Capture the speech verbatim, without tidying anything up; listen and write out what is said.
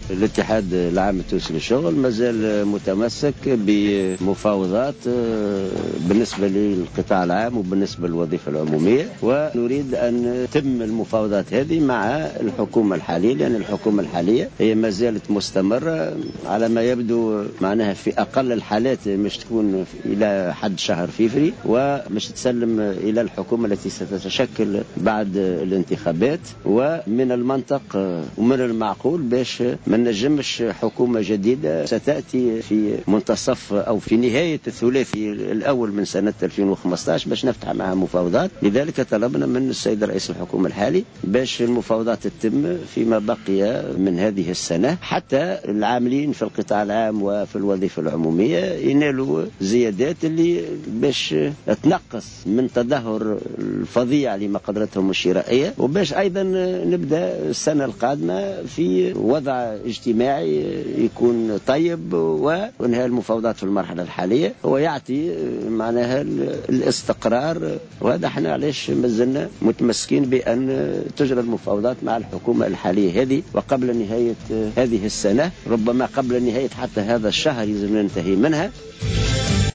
الاتحاد العام التونسي للشغل مازال متمسك بمفاوضات بالنسبة للقطاع العام وبالنسبة للوظيفة العمومية، ونريد أن تتم المفاوضات هذه مع الحكومة الحالية، لأن الحكومة الحالية هي ما زالت مستمرة على ما يبدو، معناها في أقل الحالات مش تكون إلى حد شهر فيفري، ومش تسلم إلى الحكومة التي ستتشكل بعد الانتخابات. ومن المنطق ومن المعقول باش ما نجمش حكومة جديدة ستأتي في منتصف أو في نهاية الثلاثي الأول من سنة ألفين وخمسة عشر باش نفتح معها مفاوضات. لذلك طلبنا من السيد رئيس الحكومة الحالي باش المفاوضات تتم فيما بقي من هذه السنة، حتى العاملين في القطاع العام وفي الوظيفة العمومية ينالوا زيادات اللي باش تنقص من تدهور الفظيع لمقدرتهم الشرائية، وباش أيضا نبدأ السنة القادمة في وضع اجتماعي يكون طيب، وانهاء المفاوضات في المرحلة الحالية هو يعطي معناها الاستقرار. وهذا احنا علاش مازلنا متمسكين بأن تجرى المفاوضات مع الحكومة الحالية هذه، وقبل نهاية هذه السنة، ربما قبل نهاية حتى هذا الشهر يلزم ننتهي منها.